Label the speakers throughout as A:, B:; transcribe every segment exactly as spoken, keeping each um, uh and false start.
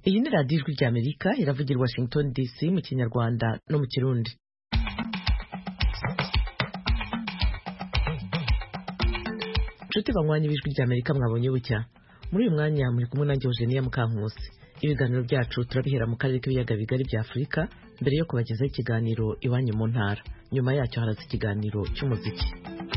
A: Iyi ni radiyo ijwi ry'Amerika iravugira Washington D C mu Kinyarwanda no mu Kirundi. Nshuti banywanyi b'ijwi ry'Amerika mwabonye bucya. Muri uyu mwanya muri kumwe nanjye Eugenia Mukankusi. Ibiganiro byacu turabihera mu karere k'ibiyaga bigari bya Afurika mbere yo kubagezaho ikiganiro iwanyu mu ntara. Nyuma yacyo haraza ikiganiro cy'umuziki.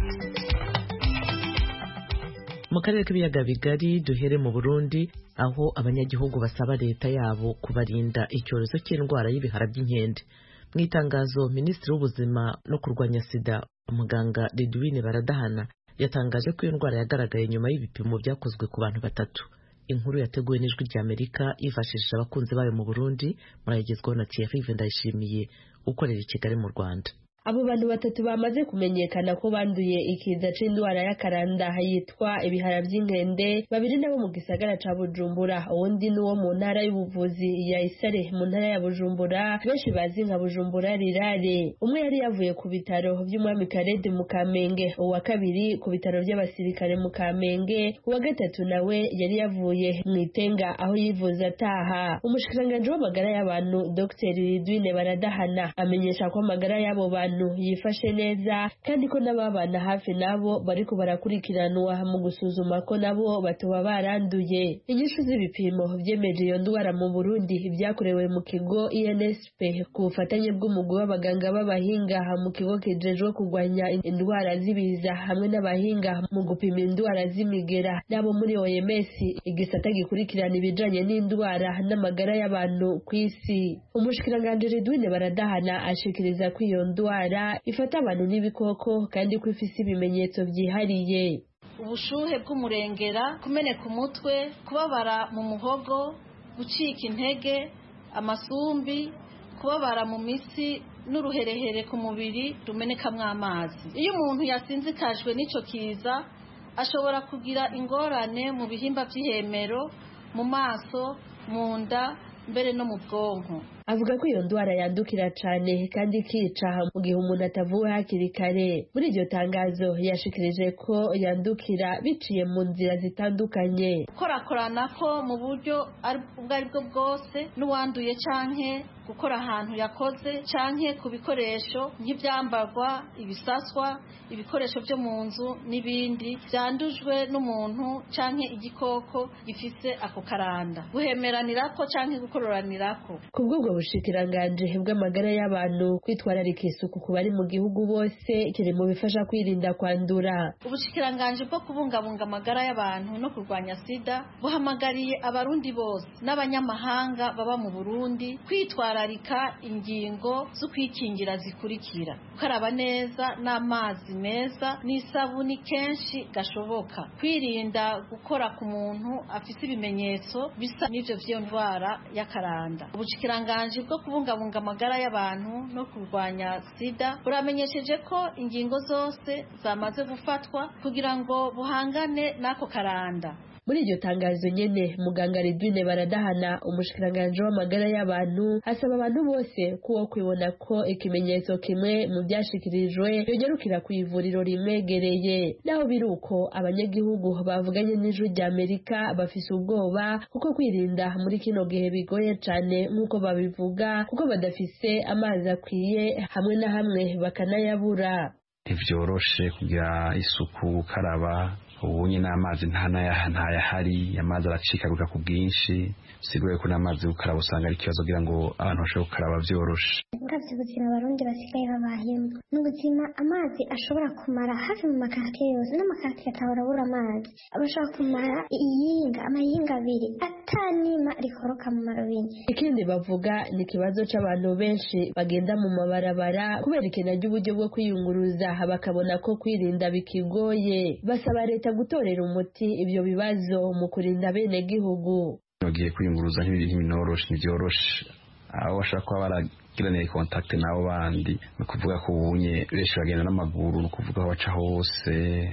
A: Mu karere k'ibiyaga bigari duhere mu Burundi aho abanyagihugu basaba leta yabo kubarinda icyorezo cy'indwara y'ibihara by'inkende. Mu itangazo Minisitiri w'Ubuzima no kurwanya sida Muganga Ridwine Baradahana yatangaje ko iyo ndwara yagaragaye nyuma y'ibipimo byakozwe ku bantu batatu. Inkuru yateguwe n'ijwi ry'Amerika yifashishije abakunzi bayo mu Burundi, murayigezwaho na Thierry Vendayishimiye ukorera i Kigali mu Rwanda.
B: Abo bantu batatu bamaze kumenyekana ko banduye ikiza c'indwara y'akaranda yitwa ibihara by'inkende, babiri nabo mu gisagara ca Bujumbura, uwundi nuwo mu ntara y'ubuvuzi ya Isare mu ntara ya Bujumbura, benshi bazi nka Bujumbura rirare. Umwe yari yavuye ku bitaro by'umwami Karede mu Kamenge, uwa kabiri ku bitaro by'abasirikare mu Kamenge, uwa gatatu nawe yari yavuye mu Itenga aho yivuza ataha. Umushikiranganje w'amagara y'abantu Dr Ridwine Baradahana amenyesha ko amagara y'abo bantu yifashe neza kandi ko n'ababana hafi nabo bariko barakurikiranwa mu gusuzuma ko nabo batoba baranduye. Inyishu z'ibipimo vyemeje iyo ndwara mu Burundi byakorewe mu kigo I N S P ku bufatanye bw'umugwi w'abaganga b'abahinga mu kigo kijejwe kurwanya indwara z'ibiza hamwe n'abahinga mu gupima indwara z'imigera nabo muri O M S, igisata gikurikirana ibijanye n'indwara n'amagara y'abantu ku isi. Umushikiranganje Ridwine Baradahana ashikiriza ko iyo ndwara ifata abantu n'ibikoko kandi ko ifise ibimenyetso byihariye.
C: Ubushuhe bw'umurengera, kumeneka umutwe, kubabara mu muhogo, gucika intege, amasumbi, kubabara mu mitsi n'uruherehere ku mubiri rumenekamwo amazi. Iyo umuntu yasinzikajwe n'ico kiza ashobora kugira ingorane mu bihimba by'ihemero, mu maso, mu nda, mbere no mu bwonko.
B: Avuga ko iyo ndwara yandukira cyane kandi ikica mu gihe umuntu atavuwe hakiri kare. Muri iryo tangazo yashikirije ko yandukira biciye mu nzira zitandukanye.
C: Korakorana ko mu buryo ubwo ari bwo bwose n'uwanduye canke gukora ahantu yakoze canke ku bikoresho nk'ibyambarwa, ibisaswa, ibikoresho byo mu nzu n'ibindi byandujwe n'umuntu canke igikoko gifise ako karanda. Guhemeranirako canke gukororanirako.
B: Kubwo ubushikiranganje bw'amagara y'abantu kwitwararika isuku ku bari mu gihugu bose kiri mu bifasha kwirinda kwandura.
C: Ubushikiranganje bwo kubungabunga amagara y'abantu no kurwanya sida buhamagariye abarundi bose n'abanyamahanga baba mu Burundi kwitwararika ingingo zo kwikingira zikurikira: gukaraba neza n'amazi meza n'isabuni kenshi gashoboka, kwirinda gukora ku muntu afise ibimenyetso bisa n'ivyo vy'iyo ndwara y'akaranda. Ubushikiranganje bwo kubungabunga amagara y'abantu no kurwanya sida buramenyesheje ko ingingo zose zamaze gufatwa kugira ngo buhangane n'ako karanda.
B: Muri iryo tangazo nyene Muganga Ridwine Baradahana, umushikiranganje w'amagara y'abantu, asaba abantu bose kuwo kwibona ko ikimenyetso kimwe mu byashikirijwe yongerukira ku ivuriro rimwegereye. Naho biruko abanyagihugu bavuganye n'ijwi ry'Amerika bafise ubwoba kuko kwirinda muri kino gihe bigoye cyane nk'uko babivuga, kuko badafise amazi akwiye hamwe na hamwe bakanayabura.
D: Ivyoroshe kugira isuku, karaba ubunye n'amazi ntayahari, amazi aracikaguka ku bwinshi, sigoye ko n'amazi gukaraba usanga ari ikibazo kugira ngo abantu bashobore gukaraba vyoroshe.
E: Uravye ubuzima abarundi basigaye babayemo n'ubuzima amazi ashobora kumara hafi mu makartiye yose, n'amakartiye atahora abura amazi, abashobora kumara iyinga amahinga abiri atanima rikoroka mu marobine.
B: Ikindi bavuga ni ikibazo c'abantu benshi bagenda mu mabarabara kubera ikena ry'uburyo bwo kwiyunguruza, bakabona ko kwirinda bikigoye. Basaba leta gutorera umuti ibyo bibazo mu kurinda bene gihugu.
D: Bagiye kwiyunguruza nk'ibinyoroshe nivyoroshe, aho bashaka kuba baragiraniye contact n'abo bandi, no kuvuga ko ubunye benshi bagenda n'amaguru, no kuvuga aho baca hose,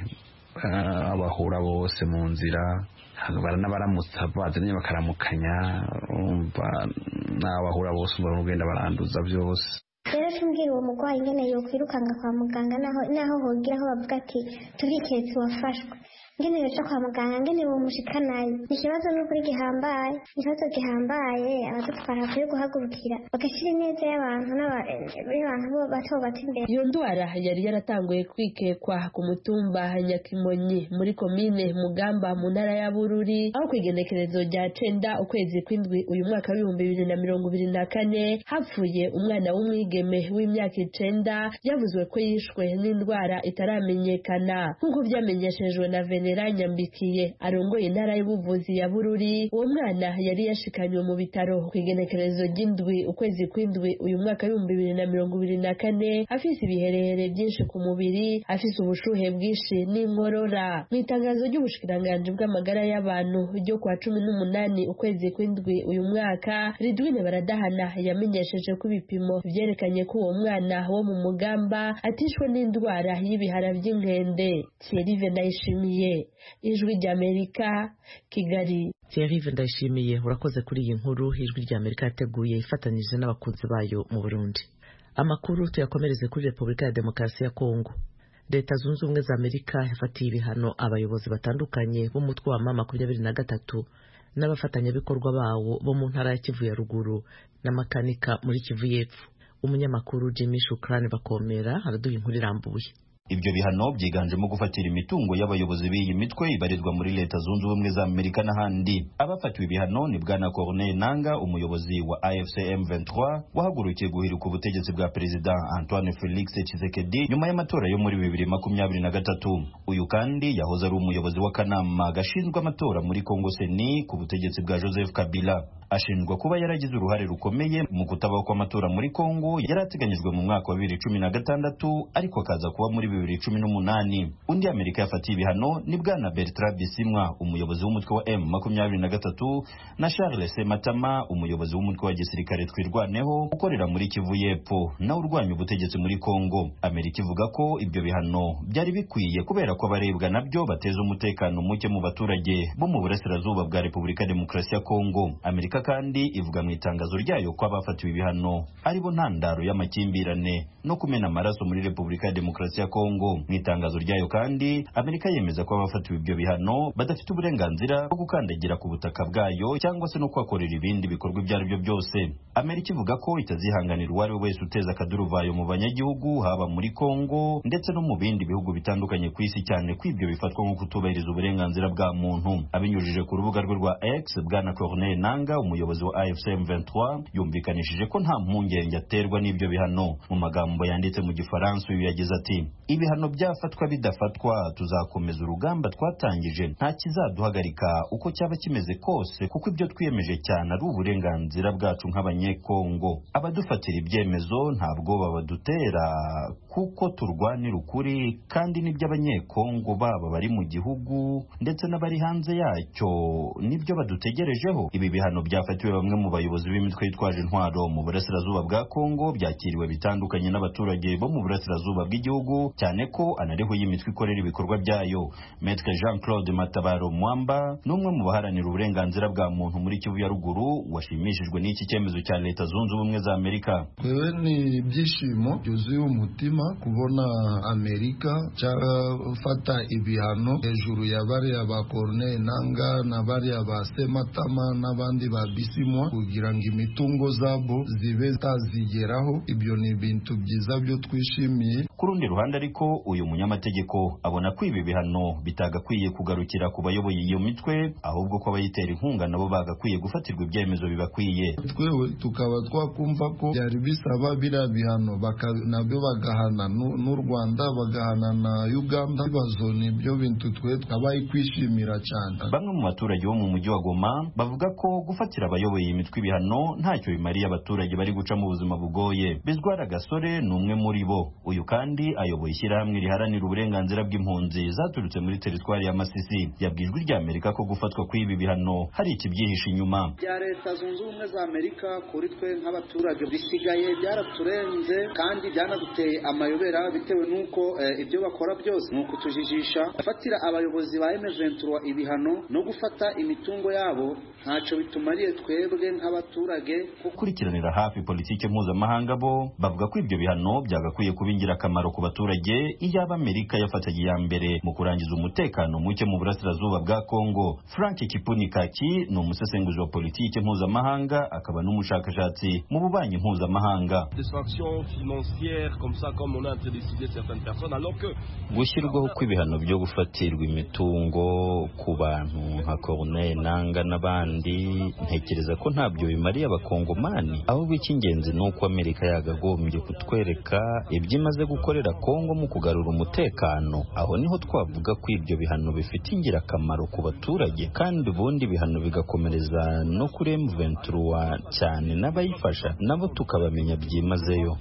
D: abahura bose mu nzira, baranabaramutsa bazanye bakaramukanya, umva n'abahura bose barugenda baranduza byose.
E: Rero tumbwira uwo mugwayi ingene yokwirukanga kwa muganga naho naho hogira aho bavuga ati turiketse wafashwe. ngene yoja kwa muganga ngene bomushikanayo ni ikibazo n'ukuri gihambaye ikibazo gihambaye abadutwara bakwiye guhagurukira bagashyira ineza y'abantu n'abantu bato bato imbere.
B: Iyo ndwara yari yaratanguye kwikekwa ku mutumba Nyakimonyi muri komine Mugamba mu ntara ya Bururi aho kwigenekerezo rya cenda ukwezi kw'indwi uyu mwaka w'ibihumbi bibiri na mirongo ibiri na kane hapfuye umwana w'umwigeme w'imyaka icenda yavuzwe ko yishwe n'indwara itaramenyekana nk'uko byamenyeshejwe na Venera Nyambikiye arongoye intara y'ubuvuzi ya Bururi. Uwo mwana yari yashikanywe mu bitaro kwigenekerezo ry'indwi ukwezi kw'indwi uyu mwaka w'ibihumbi bibiri na mirongo ibiri na kane afise ibiherehere byinshi ku mubiri, afise ubushuhe bwinshi n'inkorora. Mu itangazo ry'ubushikiranganji bw'amagara y'abantu ryo kwa cumi n'umunani ukwezi kw'indwi uyu mwaka, Ridwine Baradahana yamenyesheje ko ibipimo vyerekanye ko uwo mwana wo mu Mugamba atishwe n'indwara y'ibihara by'inkende. Thierry Ndayishimiye, Ijwi ry'Amerika, Kigali.
A: Thierry Ndayishimiye, urakoze kuri iyi nkuru Ijwi ry'Amerika yateguye ifatanyije n'abakunzi bayo mu Burundi. Amakuru tuyakomereze kuri Repubulika ya Demokarasi ya Kongo. Leta Zunze Ubumwe za Amerika yafatiye ibihano abayobozi batandukanye b'umutwe wa mama makumyabiri na gatatu n'abafatanyabikorwa bawo bo mu ntara ya Kivu ya ruguru na makanika muri Kivu y'Epfo. Umunyamakuru Jimmy Shukrani Bakomera araduha inkuru irambuye.
F: Ibyo bihano byiganjemo gufatira imitungo y'abayobozi b'iyi mitwe ibarizwa muri Leta Zunze Ubumwe za Amerika n'ahandi. Abafatiwe ibihano ni bwana Corneille Nanga, umuyobozi wa A F C M vingt-trois wahagurukiye guhiruka ubutegetsi bwa Perezida Antoine Felix Tshisekedi nyuma y'amatora yo muri bibiri makumyabiri na gatatu. Uyu kandi yahoze ari umuyobozi w'akanama gashinzwe amatora muri Kongo Seni ku butegetsi bwa Joseph Kabila. Ashinjwa kuba yaragize uruhare rukomeye mu kutabaho kw'amatora muri Kongo yarateganyijwe mu mwaka wa bibiri cumi na gatandatu ariko akaza kuba muri bibiri cumi n'umunani. Undi Amerika yafatiye ibihano ni bwana Bertrand Bisimwa, umuyobozi w'umutwe wa M makumyabiri na gatatu, na Charles Sematama, umuyobozi w'umutwe wa gisirikare Twirwaneho ukorera muri Kivu y'Epfo na urwanya ubutegetsi muri Kongo. Amerika ivuga ko ibyo bihano byari bikwiye kubera ko abarebwa nabyo bateza umutekano muke mu baturage bo mu burasirazuba bwa Repubulika Demokarasi ya Kongo. Amerika kandi ivuga mu itangazo ryayo ko abafatiwe ibihano ari bo ntandaro y'amakimbirane no kumena amaraso muri Repubulika Demokarasi ya Kongo. Mu itangazo ryayo kandi Amerika yemeza ko abafatiwe ibyo bihano badafite uburenganzira bwo gukandagira ku butaka bwayo cyangwa se no kwakorera ibindi bikorwa ibyo ari byo byose. Amerika ivuga ko itazihanganira uwari we wese uteza akaduruvayo mu banyagihugu haba muri Kongo ndetse no mu bindi bihugu bitandukanye ku isi, cyane ko ibyo bifatwa nko kutubahiriza uburenganzira bwa muntu. Abinyujije ku rubuga rwe rwa X, bwana Corneille Nanga, umuyobozi wa A F C M vingt-trois, yumvikanishije ko nta mpungenge aterwa n'ibyo bihano. Mu magambo yanditse mu Gifaransa uyu yagize ati: ibihano byafatwa bidafatwa tuzakomeza urugamba twatangije, nta kizaduhagarika uko cyaba kimeze kose, kuko ibyo twiyemeje cyane ari uburenganzira bwacu nk'abanyekongo. Abadufatira ibyemezo ntabwo babadutera kuko turwanira ukuri, kandi nibyo abanyekongo baba bari mu gihugu ndetse n'abari hanze yacyo nibyo badutegerejeho. Ibi bihano byafatiwe bamwe mu bayobozi b'imitwe yitwaje intwaro mu burasirazuba bwa Kongo byakiriwe bitandukanye n'abaturage bo mu burasirazuba bw'igihugu, cyane ko anariho y'imitwe ikorera ibikorwa byayo. Maître Jean-Claude Matabaro Mwamba n'umwe mu baharanira uburenganzira bwa muntu muri Kivu ya ruguru washimishijwe n'iki cyemezo cya Leta Zunze Ubumwe za Amerika.
G: Kwewe ni ibyishimo byuzuye umutima kubona Amerika cyafata ibihano hejuru ya bariya ba Corneille Nanga na bariya ba Sematama n'abandi ba Bisimwa kugira ngo imitungo zabo zibe zitazigeraho. Ibyo ni ibintu byiza byo twishimiye.
F: Ku rundi ruhande ariko uyu munyamategeko abona ko ibi bihano bitagakwiye kugarukira ku bayoboye iyo mitwe, ahubwo ko abayitera inkunga nabo bagakwiye gufatirwa ibyemezo bibakwiye.
G: Twewe tukaba twakumva ko byari bisaba biriya bihano nabyo bagahana n'u Rwanda bagahana na Uganda. Ibibazo ni ibyo bintu twe twabaye kwishimira cyane.
F: Bamwe mu baturage bo mu mujyi wa Goma bavuga ko gufatira abayoboye imitwe ibihano ntacyo bimariye abaturage bari guca mu buzima bugoye. Bizwara Gasore ni umwe muri bo. Uyu kandi ayoboye ishyirahamwe riharanira uburenganzira bw'impunzi zaturutse muri teritwari ya Masisi. Yabwijwe rya Amerika ko gufatwa kw'ibi bihano hari ikibyihishe inyuma.
H: Bya Leta Zunze Ubumwe za Amerika kuri twe nk'abaturage bisigaye byaraturenze kandi byanaduteye amayobera bitewe n'uko eh, ibyo bakora byose ni ukutujijisha. Gufatira abayobozi ba M vingt-trois ibihano no gufata imitungo yabo ntacyo bitumariye twebwe nk'abaturage.
F: Gukurikiranira hafi politike mpuzamahanga bo bavuga ko ibyo bihano byagakwiye kuba ingirakamaro akamaro ku baturage iyo Amerika yafataga iya mbere mu kurangiza umutekano muke mu burasirazuba bwa Kongo. Frank Kipunikaki ni umusesenguzi wa politike mpuzamahanga akaba n'umushakashatsi mu bubanyi mpuzamahanga. Gushyirwaho kw'ibihano byo gufatirwa imitungo ku bantu nka Corneille Nangaa n'abandi ntekereza ko ntabyo bimariye abakongomani, ahubwo icy'ingenzi ni uko Amerika yagagombye kutwereka ibyo imaze gukorera Kongo mu kugarura umutekano. Aho niho twavuga ko ibyo bihano bifite ingirakamaro ku baturage, kandi ubundi bihano bigakomereza no kuri M vingt-trois cyane n'abayifasha nabo tukabamenya byimazeyo.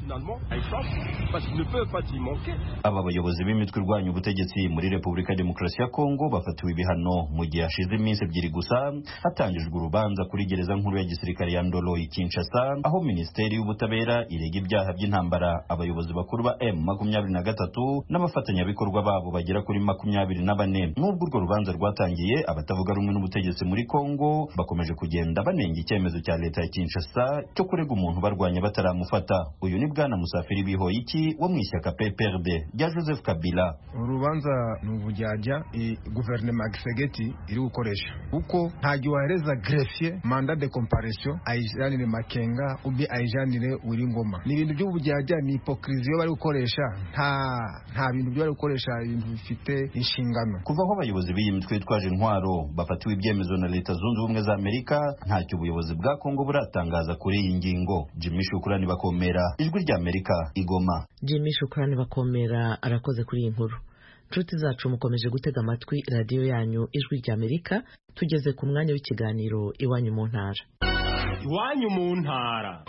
F: Aba bayobozi b'imitwe irwanya ubutegetsi muri Repubulika Demokarasi ya Kongo bafatiwe ibihano mu gihe hashize iminsi ebyiri gusa hatangijwe urubanza kuri gereza nkuru ya gisirikare ya Ndolo i Kinshasa, aho Minisiteri y'Ubutabera irega ibyaha by'intambara abayobozi bakuru ba M makumyabiri na gatatu n'abafatanyabikorwa babo bagera kuri makumyabiri na bane. Nubwo urwo rubanza rwatangiye, abatavuga rumwe n'ubutegetsi muri Kongo bakomeje kugenda banenga icyemezo cya leta ya Kinshasa cyo kurega umuntu barwanya bataramufata. Uyu ni Bwana Musafiri Bihoyiki wo mu ishyaka P P R D rya Joseph Kabila.
I: Urubanza n'ubujyajya i guverinoma Gisegeti iri gukoresha uko ntajya wahereza greffier mandat de comparution ayijanire Makenga ubi ayijanire uri Ngoma. Ni ibintu by'ubujyajya, ni hypocrisie bari gukoresha, nta nta bintu byo bari gukoresha ibintu bifite inshingano.
F: Kuva aho abayobozi b'iyi mitwe yitwaje intwaro bafatiwe ibyemezo na Leta Zunze Ubumwe za Amerika, ntacyo ubuyobozi bwa Kongo buratangaza kuri iyi ngingo. Jimmy Shukrani Bakomera, Ijwi rya Amerika, Igoma.
A: Jimmy Shukrani Bakomera arakoze kuri iyi nkuru. Nshuti zacu mukomeje gutega amatwi radiyo yanyu Ijwi rya Amerika. Tugeze ku mwanya w'ikiganiro Iwanyu mu Ntara.
J: Iwanyu mu Ntara.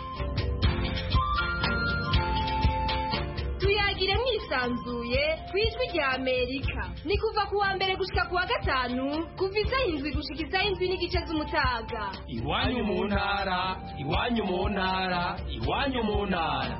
K: Tuyagire mwisanzuye ku Ijwi rya Amerika. Ni kuva ku wa mbere gushika ku wa gatanu kuva isaha indwi gushika isaha indwi n'igice z'umutaga.
J: Iwanyu mu Ntara, Iwanyu mu Ntara, Iwanyu mu Ntara.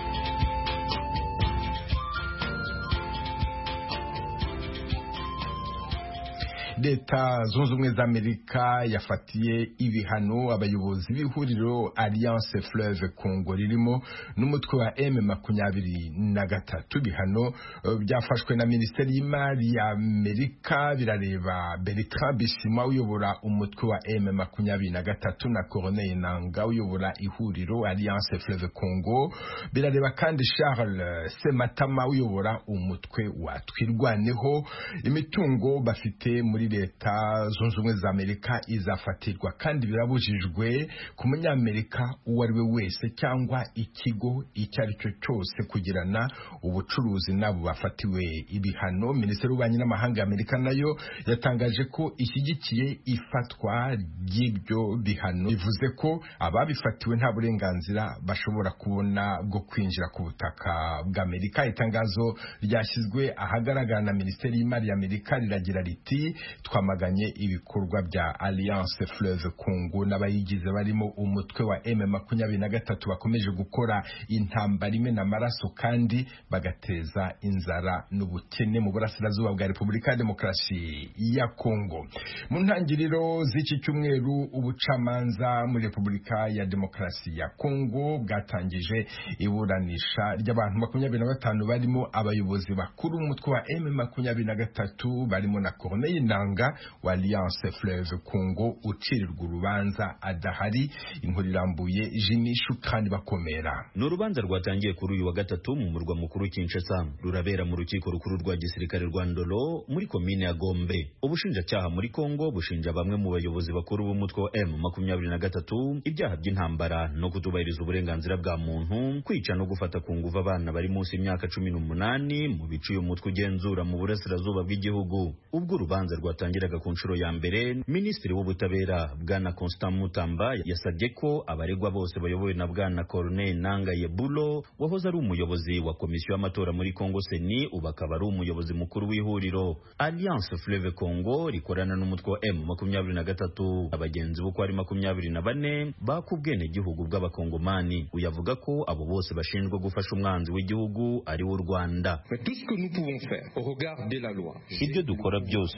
I: Leta Zunze Ubumwe za Amerika yafatiye ibihano abayobozi b'ihuriro Alliance Fleuve Congo ririmo n'umutwe wa M makumyabiri na gatatu. Ibihano byafashwe na Minisiteri y'Imari ya Amerika birareba Bertrand Bisimwa uyobora umutwe wa M makumyabiri na gatatu na Corneille Nangaa uyobora ihuriro Alliance Fleuve Congo. Birareba kandi Charles Sematama uyobora umutwe wa Twirwaneho. Imitungo bafite muri Leta Zunze Ubumwe za Amerika izafatirwa kandi birabujijwe ku munyamerika uwo ari we wese cyangwa ikigo icyo ari cyo cyose kugirana ubucuruzi nabo bafatiwe ibihano. Minisiteri y'Ububanyi n'Amahanga ya Amerika nayo yatangaje ko ishyigikiye ifatwa ry'ibyo bihano, bivuze ko ababifatiwe nta burenganzira bashobora kubona bwo kwinjira ku butaka bwa Amerika. Itangazo ryashyizwe ahagaragara na Minisiteri y'Imari ya Amerika riragira riti twamaganye ibikorwa bya Alliance Fleuve Congo n'abayigize barimo umutwe wa M makumyabiri na gatatu bakomeje gukora intambara imena amaraso kandi bagateza inzara n'ubukene mu burasirazuba bwa Repubulika ya Demokarasi ya Kongo. Mu ntangiriro z'iki cyumweru ubucamanza muri Repubulika ya Demokarasi ya Kongo bwatangije iburanisha ry'abantu makumyabiri na batanu barimo abayobozi bakuru umutwe wa M makumyabiri na gatatu barimo na Corneille Nangaa wa Alliance Fleuve Congo ucirirwa urubanza adahari. Inkuru irambuye Jimmy Shukrani Bakomera.
F: N'urubanza rwatangiye kuri uyu wa gatatu mu murwa mukuru Kinshasa, rurabera mu rukiko rukuru rwa gisirikare rwa Ndolo muri komine ya Gombe. Ubushinjacyaha muri Kongo bushinja bamwe mu bayobozi bakuru b'umutwe wa M makumyabiri na gatatu ibyaha by'intambara no kutubahiriza uburenganzira bwa muntu, kwica no gufata ku nguvu abana bari munsi y'imyaka cumi n'umunani mu bice uyu mutwe ugenzura mu burasirazuba bw'igihugu. Ubwo urubanza rwatangiraga ku nshuro ya mbere, Minisitiri w'Ubutabera Bwana Constant Mutamba yasabye ko abaregwa bose bayobowe na Bwana Corneille Nangaa Yebulo wahoze ari umuyobozi wa komisiyo y'amatora muri Kongo Seni ubu akaba ari umuyobozi mukuru w'ihuriro Alliance Fleuve Congo rikorana n'umutwe wa M makumyabiri na gatatu. Abagenzi b'uko ari makumyabiri na bane bakubwene gihugu bw'abakongomani. Uyavuga ko abo bose bashinjwa gufasha umwanzi w'igihugu ari w'u Rwanda.
L: Tout ce que nous pouvons faire au regard de la loi.
F: Ibyo dukora byose bikurikira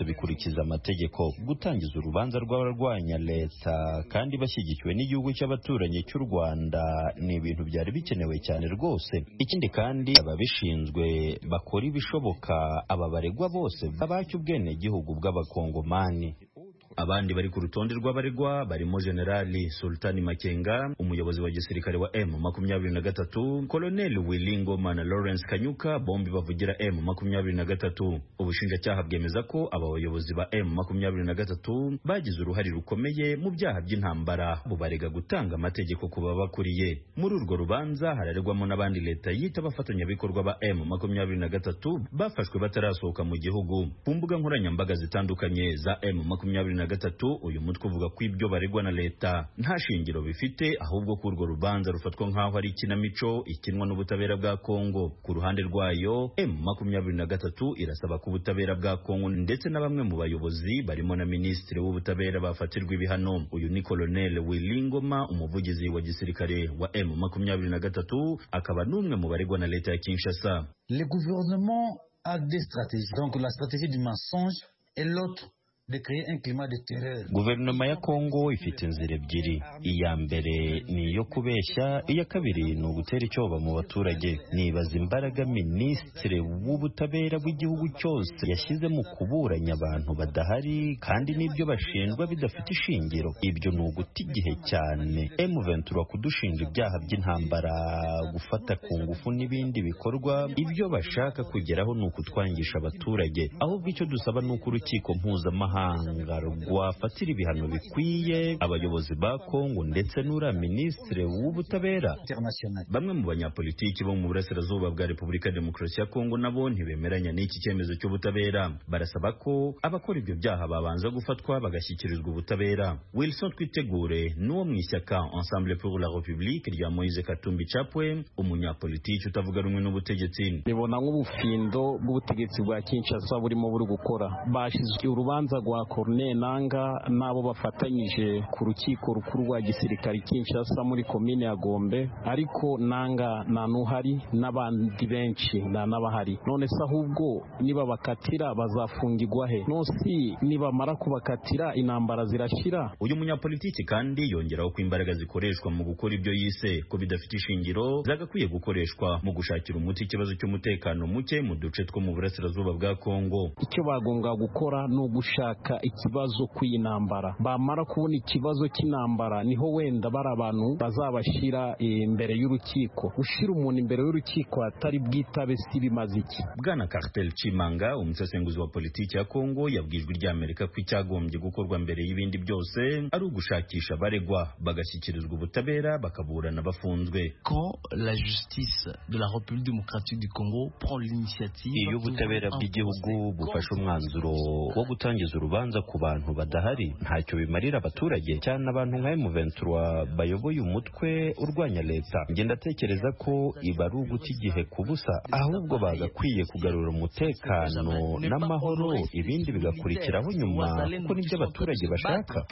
F: gukurikiza amategeko. Gutangiza urubanza rw'abarwanya leta kandi bashyigikiwe n'igihugu cy'abaturanyi cy'u Rwanda ni ibintu byari bikenewe cyane rwose. Ikindi kandi ababishinzwe bakora ibishoboka aba baregwa bose babaca ubwenegihugu bw'abakongomani. Abandi bari ku rutonde rw'abaregwa barimo Generali Sultani Makenga, umuyobozi wa gisirikare wa M makumyabiri na gatatu, Colonel Willy Ngoma na Lawrence Kanyuka, bombi bavugira M makumyabiri na gatatu. Ubushinjacyaha bwemeza ko aba bayobozi ba M makumyabiri na gatatu bagize uruhare rukomeye mu byaha by'intambara, bubarega gutanga amategeko ku babakuriye. Muri urwo rubanza hararegwamo n'abandi leta yita abafatanyabikorwa ba M makumyabiri na gatatu bafashwe batarasohoka mu gihugu. Ku mbuga nkoranyambaga zitandukanye za M makumyabiri na gatatu, uyu mutwe uvuga ko ibyo baregwa na leta nta shingiro bifite, ahubwo ko urwo rubanza rufatwa nk'aho ari ikinamico ikinwa n'ubutabera bwa Kongo. Ku ruhande rwayo M makumyabiri na gatatu irasaba ko ubutabera bwa Kongo ndetse na bamwe mu bayobozi barimo na Minisitiri w'ubutabera bafatirwa ibihano. Uyu ni Colonel Willy Ngoma, umuvugizi wa gisirikare wa M makumyabiri na gatatu, akaba n'umwe mu baregwa na leta ya Kinshasa.
L: Le gouvernement a des stratégies, donc la stratégie du mensonge et l'autre de créer un climat de terreur.
F: Guverinoma ya Kongo ifite inzira ebyiri. Iya mbere ni iyo kubeshya, iya kabiri ni ugutera icyoba mu baturage. Nibaza imbaraga Minisitiri w'ubutabera bw'igihugu cyose yashyize mu kuburanya abantu badahari kandi n'ibyo bashinjwa bidafite ishingiro. Ibyo ni uguta igihe cyane. M vingt-trois kudushinja ibyaha by'intambara, gufata ku ngufu n'ibindi bikorwa. Ibyo bashaka kugeraho ni ukutwangisha abaturage. Ahubwo icyo dusaba ni uko urukiko mpuzamahanga rwafatira ibihano bikwiye abayobozi ba Kongo ndetse n'ura Minisitiri w'ubutabera. Bamwe mu banyapolitiki bo mu burasirazuba bwa Repubulika ya Demokarasi ya Kongo nabo ntibemeranya n'iki cyemezo cy'ubutabera. Barasaba ko abakora ibyo byaha babanza gufatwa bagashyikirizwa ubutabera. Wilson Twitegure n'uwo mu ishyaka Ensemble pour la République rya Moise Katumbi Chapwe, umunyapolitiki utavuga rumwe n'ubutegetsi.
M: Nibona nk'ubufindo bw'ubutegetsi bwa Kinshasa burimo buri gukora. Bashyize urubanza rwa Corneille Nangaa nabo bafatanyije ku rukiko rukuru rwa gisirikare Kinshasa muri komine ya Gombe, ariko Nangaa nta nuhari n'abandi benshi nta n'abahari. None se ahubwo niba bakatira bazafungirwa he? Nosi nibamara kubakatira intambara zirashira.
F: Uyu munyapolitiki kandi yongeraho ko imbaraga zikoreshwa mu gukora ibyo yise ko bidafite ishingiro zagakwiye gukoreshwa mu gushakira umuti ikibazo cy'umutekano muke mu duce two mu burasirazuba bwa Kongo.
M: Icyo bagomba gukora no gushaka ikibazo kw'intambara. Bamara kubona ikibazo cy'intambara niho wenda bari abantu bazabashira imbere y'urukiko. Ushira umuntu imbere y'urukiko atari bwitabe si bimaze iki?
F: Bwana Cartel Chimanga, umusesenguzi wa politiki ya Kongo, yabwijwe rya Amerika ko icyagombye gukorwa mbere y'ibindi byose ari ugushakisha abaregwa bagashyikirizwa ubutabera bakaburana bafunzwe.
N: Quand la justice de la République démocratique du Congo prend l'initiative,
F: iyo ubutabera bw'igihugu bufashe umwanzuro wo gutangiza urubanza ku bantu badahari, ntacyo bimarira abaturage, cyane abantu nka M vingt-trois bayoboye umutwe urwanya leta. Nge ndatekereza ko iba ari uguta igihe ku busa, ahubwo bagakwiye kugarura umutekano n'amahoro, ibindi bigakurikiraho nyuma kuko nibyo abaturage bashaka.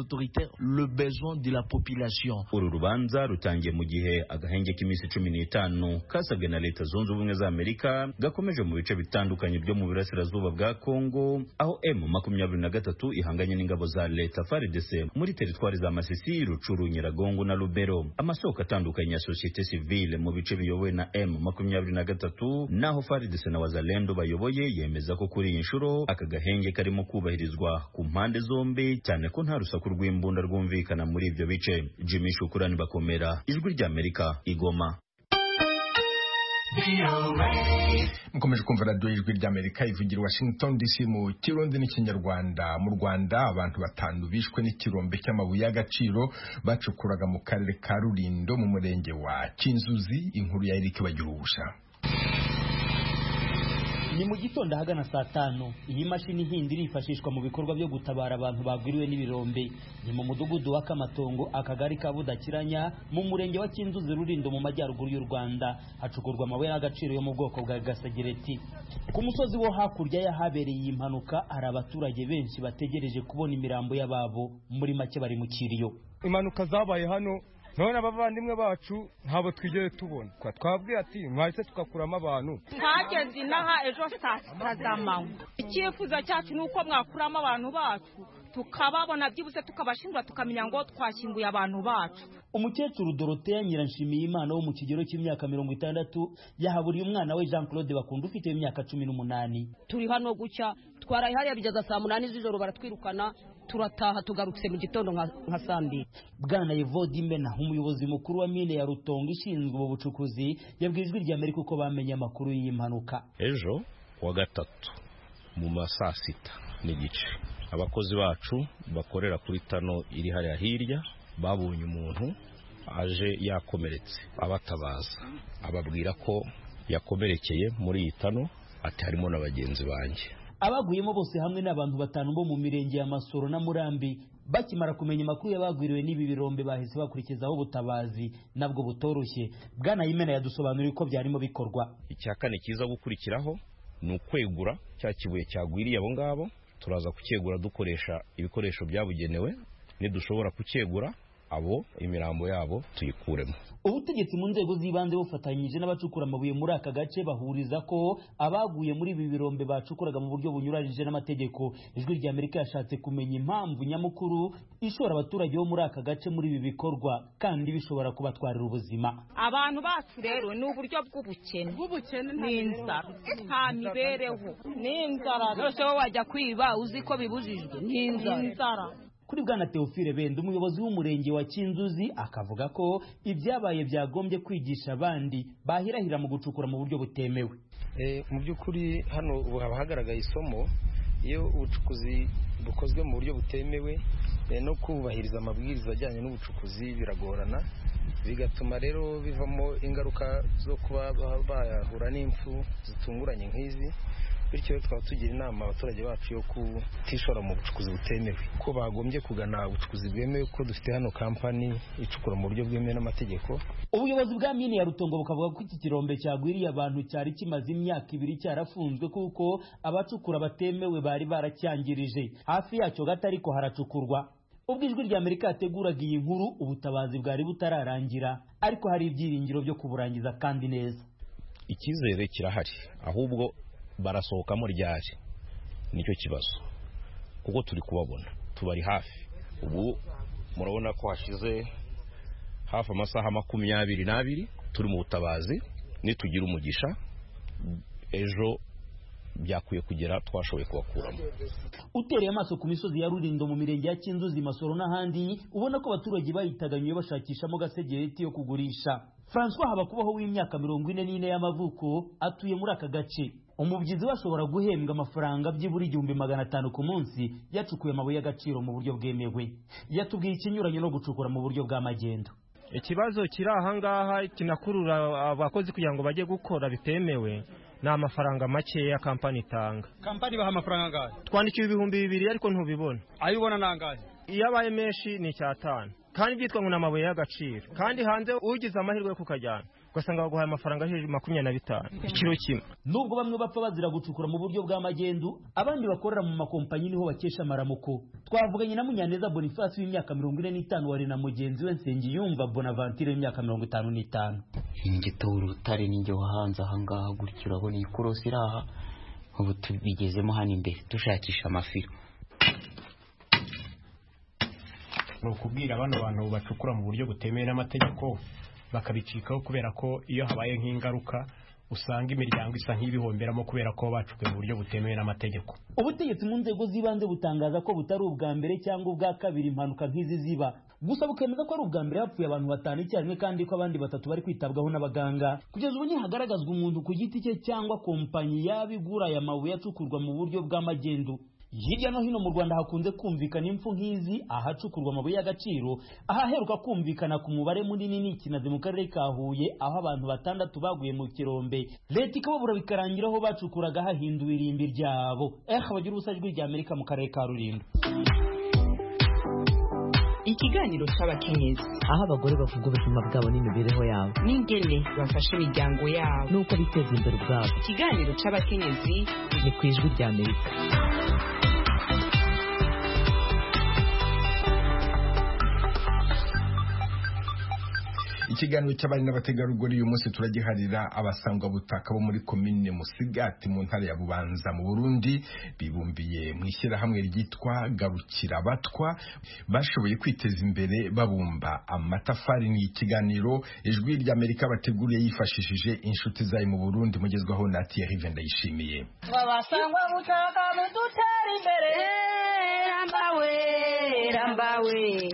F: Uru rubanza rutangiye mu gihe agahenge k'iminsi cumi n'itanu kasabwe na Leta Zunze Ubumwe za Amerika gakomeje mu bice bitandukanye byo mu burasirazuba bwa Kongo, aho M makumyabiri na gatatu ihanganye n'ingabo za leta F A R D C muri teritwari za Masisi, Rucuru, Nyiragongo na Lubero. Amasoko atandukanye ya societe civile mu bice biyobowe na M makumyabiri na gatatu naho F A R D C na Wazalendo bayoboye yemeza ko kuri iyi nshuro aka gahenge karimo kubahirizwa ku mpande zombi, cyane ko nta rusaku rw'imbunda rwumvikana muri ibyo bice. Jimmy Shukurani Bakomera, Ijwi rya Amerika, Igoma.
I: mukomeje kumva radiyo y'Ijwi ry'Amerika ivugira Washington D C mu Kirundi n'Ikinyarwanda. Mu Rwanda abantu batanu bishwe n'ikirombe cy'amabuye y'agaciro bacukuraga mu karere ka Rulindo mu murenge wa Kinzuzi. Inkuru ya Eric Bagirubusha.
O: Ni mu gitondo ahagana saa tanu iyi mashini hindi irifashishwa mu bikorwa byo gutabara abantu bagwiriwe n'ibirombe. Ni mu mudugudu wa Kamatongo, akagari ka Budakiranya, mu murenge wa Kinzuzi, Rulindo, mu majyaruguru y'u Rwanda. Hacukurwa amabuye y'agaciro yo mu bwoko bwa gasegereti. Ku musozi wo hakurya y'ahabereye iyi mpanuka hari abaturage benshi bategereje kubona imirambo y'ababo, muri make bari mu kiriyo.
P: Impanuka zabaye hano none abavandimwe bacu ntabo twigeze tubona twabwiye ati mwahise tugakuramo abantu
Q: twageze inaha ejo saa sita z'amanywa icyifuzo cyacu ni uko mwakuramo abantu bacu tukababona byibuze tukabashingura tukamenya ngo twashyinguye abantu bacu.
O: Umukecuru Dorothea Nyiranshimiyimana wo mu kigero cy'imyaka mirongo itandatu yahaburiye umwana we Jean Claude Bakunda ufite imyaka cumi n'umunani.
R: Turi hano gucya twarahariya bigeza saa munani z'ijoro baratwirukana turataha tugarutse mu gitondo nka saa mbiri.
O: Bwana Evode Imena umuyobozi mukuru wa mine ya Rutongo ishinzwe ubu bucukuzi yabwiye Ijwi ry'Amerika uko bamenye amakuru y'iyi mpanuka.
S: Ejo wa gatatu mu masaa sita n'igice abakozi bacu bakorera kuri tano iri hariya hirya babonye umuntu aje yakomeretse abatabaza ababwira ko yakomerekeye muri iyi tano ati harimo n'abagenzi banjye.
O: Abaguyemo bose hamwe n'abantu batanu bo mu mirenge ya Masoro na Murambi bakimara kumenya amakuru y'abagwiriwe n'ibi birombe bahise bakurikizaho ubutabazi nabwo butoroshye. Bwana Imena yadusobanuriye uko byarimo bikorwa.
S: Icya kane kiza gukurikiraho ni ukwegura cya kibuye cyagwiriye abo ngabo. Turaza kucyegura dukoresha ibikoresho byabugenewe nidushobora kucyegura abo imirambo yabo tuyikuremo.
O: Ubutegetsi mu nzego z'ibanze bufatanyije n'abacukura amabuye muri aka gace bahuriza ko abaguye muri ibi birombe bacukuraga mu buryo bunyuranyije n'amategeko. Ijwi ry'Amerika yashatse kumenya impamvu nyamukuru ishora abaturage bo muri aka gace muri ibi bikorwa kandi bishobora kubatwarira ubuzima.
Q: Abantu bacu rero ni uburyo bw'ubukene bw'ubukene n'inzara nta mibereho n'inzara rwose wowe wajya kwiba uzi ko bibujijwe n'inzara.
O: Kuri Bwana Theophile Bende umuyobozi w'umurenge wa Kinzuzi akavuga ko ibyabaye byagombye kwigisha abandi bahirahira mu gucukura mu buryo butemewe.
T: Eh mu by'ukuri hano ubu haba hagaragaye isomo iyo ubucukuzi bukozwe mu buryo butemewe no kubahiriza amabwiriza ajyanye n'ubucukuzi biragorana bigatuma rero bivamo ingaruka zo kuba bahura n'impfu zitunguranye nk'izi. Bityo twaba tugira inama abaturage bacu yo kutishora mu bucukuzi butemewe ko bagombye kugana ubucukuzi bwemewe ko dufite hano kampani icukura mu buryo bwemewe n'amategeko.
O: Ubuyobozi bwa mine ya Rutongo bukavuga ko iki kirombe cyagwiriye abantu cyari kimaze imyaka ibiri cyarafunzwe kuko abacukura batemewe bari baracyangirije hafi yacyo gato ariko haracukurwa. Ubwo Ijwi ry'Amerika yateguraga iyi nkuru ubutabazi bwari butararangira ariko hari ibyiringiro byo kuburangiza kandi neza.
S: Icyizere kirahari ahubwo barasohokamo ryari nicyo kibazo kuko turi kubabona tubari hafi. Ubu murabona ko hashize hafi amasaha makumyabiri n'abiri turi mu butabazi nitugira umugisha ejo byakwiye kugera twashoboye kubakuramo.
O: Utereye amaso ku misozi ya Rulindo mu mirenge ya Kinzuzi Masoro n'ahandi ubona ko abaturage bayitaganyuye bashakishamo gasegereti yo kugurisha. François Habakubaho w'imyaka mirongo ine n'ine y'amavuko atuye muri aka gace. Umubyizi bashobora guhembwa amafaranga by'iburi igihumbi magana atanu ku munsi yacukuye amabuye y'agaciro mu buryo bwemewe. Yatubwiye ikinyuranye no gucukura mu buryo bw'amagendo.
P: Ikibazo kiri aha ngaha kinakurura abakozi kugira ngo bajye gukora bitemewe ni amafaranga make ya kampani itanga.
U: Kampani baha amafaranga angahe?
P: Twandikiye ibihumbi bibiri ariko ntubibona.
U: Ayo ubona nangahe?
P: Iyo abaye menshi ni cyatanu. Kandi byitwa ngo namabuye y'agaciro. Kandi hanze ugize amahirwe yo kukajyana ugasanga baguhaye amafaranga hejuru makumyabiri na bitanu ikiro kimwe.
O: Nubwo bamwe bapfa bazira gucukura mu buryo bw'amagendu abandi bakorera mu makompanyi niho bakesha amaramuko. Twavuganye na Munyaneza Boniface w'imyaka mirongo ine n'itanu wari na mugenzi we Nsengiyumva Bonaventure w'imyaka mirongo itanu n'itanu.
V: Ingitoro utare ninjye wahanze aha ngaha gutyo urabona iyi korosi iraha ubu tubigezemo hano imbere dushakisha amafiro.
W: No kubwira abana bantu bacukura mu buryo butemewe n'amategeko bakabicikaho kubera ko iyo habaye nk'ingaruka usanga imiryango isa nk'ibihomberamo kubera ko bacukuye mu buryo butemewe n'amategeko.
O: Ubutegetsi mu nzego z'ibanze butangaza ko butari ubwa mbere cyangwa ubwa kabiri impanuka nk'izi ziba gusa bukemeza ko ari ubwa mbere hapfuye abantu batanu icyarimwe kandi ko abandi batatu bari kwitabwaho n'abaganga. Kugeza ubu ntihagaragazwa umuntu ku giti cye cyangwa kompanyi yabigura aya mabuye acukurwa mu buryo bw'amagendu. Hirya no hino mu Rwanda hakunze kumvikana impfu nk'izi ahacukurwa amabuye y'agaciro. Ahaheruka kumvikana ku mubare munini ni Kinazi mu karere ka Huye aho abantu batandatu baguye mu kirombe leta ikababura bikarangiraho bacukuraga hahinduwe irimbi ryabo. Eh bagira ubusajwi rya Amerika mu karere ka Rulindo.
X: Ikiganiro cy'abakenyezi
A: aho abagore bavuga ubuzima bwabo n'imibereho yabo
X: n'ingene bafasha imiryango yabo
A: nuko biteza imbere ubwabo.
X: Ikiganiro cy'abakenyezi
A: ni ku Ijwi ry'Amerika.
I: ikiganiro cy'abari n'abategarugori uyu munsi turagiharira abasangwa butaka bo muri komine Musigati mu ntara ya Bubanza mu Burundi bibumbiye mu ishyirahamwe ryitwa Garukira Abatwa bashoboye kwiteza imbere babumba amatafari. Ni ikiganiro ijwi ry'Amerika bateguriye yifashishije inshuti zayo mu Burundi mugezwaho na Thierry Vendayishimiye.
B: Abasangwa butaka mudutera imbere ambawe ambawe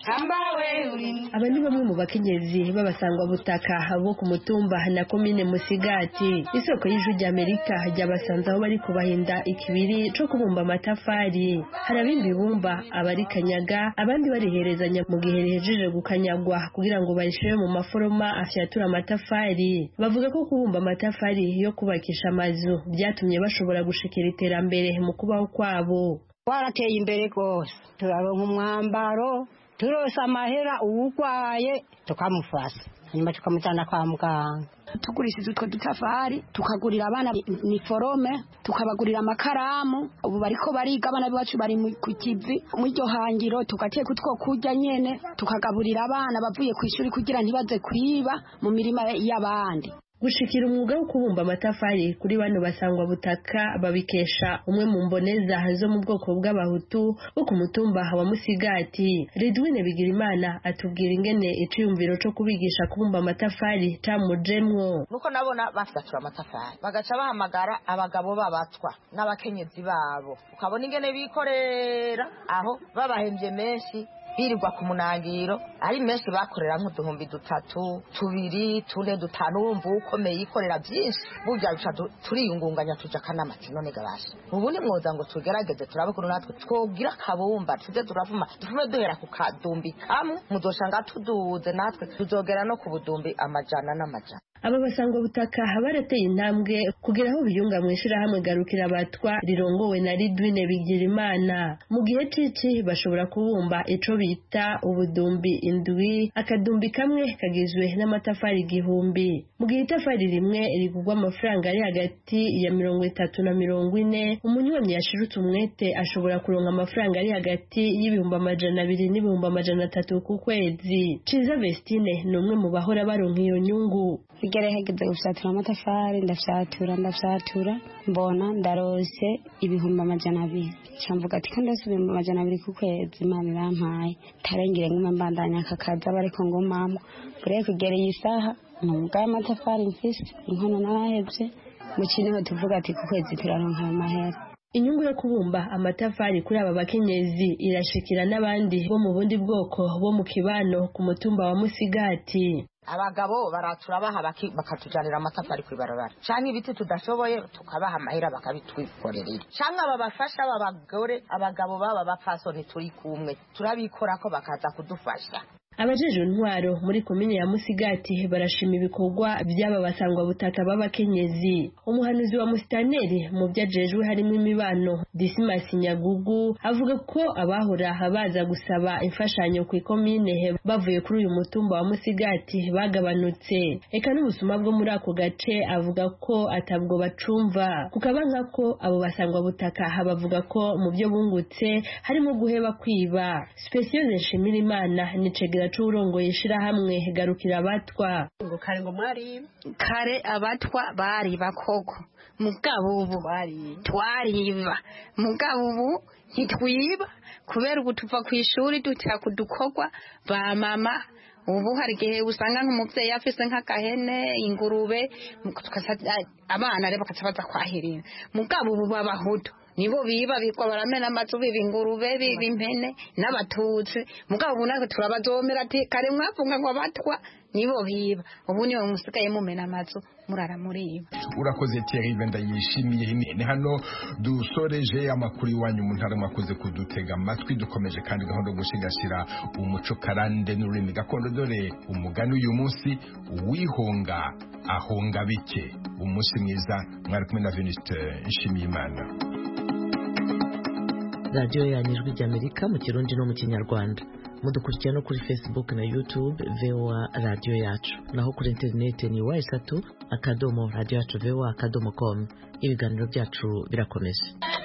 C: aba ni bamwe mu bakenyezi b'abasangwa butaka bo ku mutumba na komine Musigati. Isoko y'ijwi ry'Amerika ryabasanze aho bari kubahinda ikibiri co kubumba amatafari. Hari abindi bumba abari kanyaga abandi bariherezanya mu gihe rihejeje gukanyagwa kugira ngo barishire mu maforoma afyatura amatafari. Bavuga ko kubumba amatafari yo kubakisha amazu byatumye bashobora gushikira iterambere mu kubaho kwabo.
D: Warateye imbere rwose, turaronka umwambaro, turosa amahera uwugwaye tukamufasa hanyuma tukamutana kwa muganga.
E: Tugurishije utwo dutafari tukagurira abana niforome, tukabagurira amakaramu. Ubu bariko bariga abana bacu bari ku kivi mu iryo hangiro, tugateka utwo kurya nyene tukagaburira abana bavuye ku ishuri kugira ntibaze kwiba mu mirima y'abandi.
C: Gushikira umwuga wo kubumba amatafari kuri bano basangwa butaka babikesha umwe mu mboneza zo mu bwoko bw'abahutu bo ku mutumba wa Musigati. Ridwine Bigirimana atubwira ingene iciyumviro cyo kubigisha kubumba amatafari camujemwo.
Y: Nuko nabona bafatura amatafari bagaca bahamagara abagabo babatwa n'abakenyezi babo, ukabona ingene bikorera aho babahembye menshi birirwa ku munangiro ari menshi bakorera nk'uduhumbi dutatu tubiri tune dutanu wumva ukomeye ikorera byinshi burya turiyungunganya tuja kanama none gabasha ubu ni mwoza ngo tugerageze turabe kuno natwe twogira kabumba tuze turavuma tuvume duhera ku kadumbi kamwe mudoshanga tuduze natwe tuzogera no ku budumbi amajana n'amajana.
C: Aba basangwa butaka barateye intambwe kugira aho biyunga mu ishirahamwe Garukira Abatwa rirongowe na Ridwine Bigirimana. Mu gihe cici bashobora kubumba ico bita ubudumbi indwi, akadumbi kamwe kagizwe n'amatafari igihumbi. Mu gihe itafari rimwe rigugwa amafaranga ari hagati ya mirongo itatu na mirongo ine, umunywanyi yashirutse umwete ashobora kuronka amafaranga ari hagati y'ibihumbi amajana abiri n'ibihumbi amajana atatu ku kwezi. Ciza Vestine ni umwe mu bahora baronka iyo nyungu.
E: Gerehegeze gufyatura amatafari ndafyatura ndafyatura mbona ndarose ibihumbi amajana abiri camvuga ati kandi ndose ibihumbi amajana abiri ku kwezi Imana irampaye tarengire nguma mbandanya akakaza bariko ngomamwe bure kugereye isaha nubwo amatafari mfise inkono narahevye mu kintu tuvuga ati ku kwezi turaronka amahera.
C: Inyungu yo kubumba amatafari kuri aba bakenyezi irashikira n'abandi bo mu bundi bwoko bo mu kibano ku mutumba wa Musigati.
Y: Abagabo baratura baha bakatujanira amatafari kuri barabara canke ibiti tudashoboye tukabaha amahera bakabitwikorerera canke ababafasha abagore abagabo baba bapfasoni turi kumwe turabikora ko bakaza kudufasha.
C: Abajeje intwaro muri komine ya Musigati barashima ibikorwa by'aba basangwa butaka b'abakenyezi. Umuhanuzi wa Mustaneri mu byajejwe harimo imibano Dismas Nyagugu avuga ko abahora baza gusaba imfashanyo ku komine bavuye kuri uyu mutumba wa Musigati bagabanutse. Eka n'ubusuma bwo muri ako gace avuga ko atabwo bacumva. Kukabanka ko abo basangwa butaka bavuga ko mu byo bungutse harimo guheba kwiba. Speciose Nshimirimana ni Curongo yishira hamwe Garukira Abatwa.
D: Ngo kare ngo mwari kare abatwa bari bakoko mugabo ubu bari twariba mugabo ubu ntitwiba kubera ubu tuva ku ishuri dutya kudukorwa ba mama. Ubu hari gihe usanga nk'umuvyeyi afise nk'akahene ingurube abana rero bakacabaza kwahirira mugabo ubu babahutu nibo biba bikwa baramena amazu biba ingurube biba impene n'abatutsi mugabo ubu natwe turabazomera ati kare mwafunga ngo abatwa nibo biba ubu nibo musigaye mumena amazu murara muriba.
I: Urakoze Thierry Vendayishimiye. Ni hano dusoreje amakuru iwanyu mu ntara mwakoze kudutega amatwi. Dukomeje kandi gahunda yo gushigashira umuco karande n'ururimi gakondo. Dore umugani uyu munsi uwihonga ahonga bike. Umunsi mwiza mwari kumwe na Venuste Nshimiyimana.
A: Radio yanyu Ijwi ry'Amerika mu Kirundi no mu Kinyarwanda. Mudukurikira no kuri Facebook na YouTube V O A Radio Yacu. Naho kuri internet ni wa esatu akadomo radio yacu V O A akadomo com. Ibiganiro byacu birakomeje.